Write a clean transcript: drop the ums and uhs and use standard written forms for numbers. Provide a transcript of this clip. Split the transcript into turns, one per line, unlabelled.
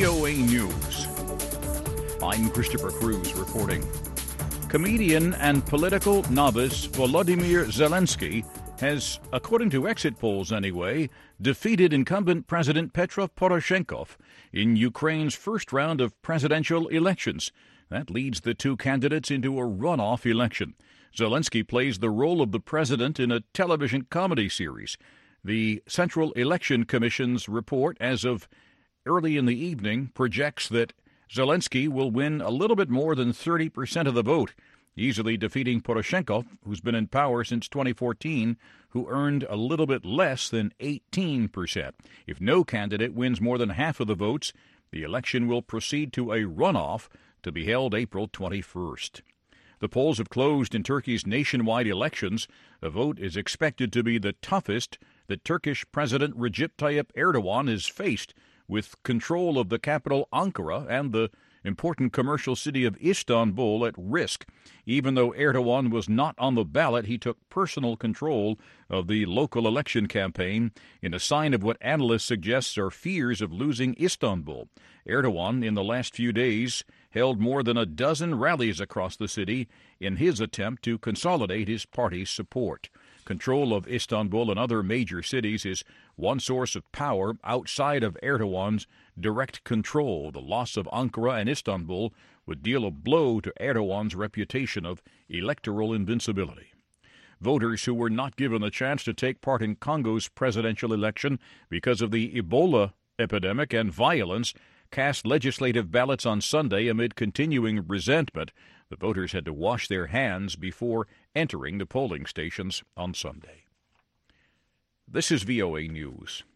VOA News. I'm Christopher Cruz reporting. Comedian and political novice Volodymyr Zelensky has, according to exit polls anyway, defeated incumbent President Petro Poroshenko in Ukraine's first round of presidential elections. That leads the two candidates into a runoff election. Zelensky plays the role of the president in a television comedy series. The Central Election Commission's report, as of early in the evening, projects that Zelensky will win a little bit more than 30% of the vote, easily defeating Poroshenko, who's been in power since 2014, who earned a little bit less than 18%. If no candidate wins more than half of the votes, the election will proceed to a runoff to be held April 21st. The polls have closed in Turkey's nationwide elections. A vote is expected to be the toughest that Turkish President Recep Tayyip Erdogan has faced, with control of the capital Ankara and the important commercial city of Istanbul at risk. Even though Erdogan was not on the ballot, he took personal control of the local election campaign in a sign of what analysts suggest are fears of losing Istanbul. Erdogan, in the last few days, held more than a dozen rallies across the city in his attempt to consolidate his party's support. Control of Istanbul and other major cities is one source of power outside of Erdogan's direct control. The loss of Ankara and Istanbul would deal a blow to Erdogan's reputation of electoral invincibility. Voters who were not given the chance to take part in Congo's presidential election because of the Ebola epidemic and violence cast legislative ballots on Sunday amid continuing resentment. The voters had to wash their hands before entering the polling stations on Sunday. This is VOA News.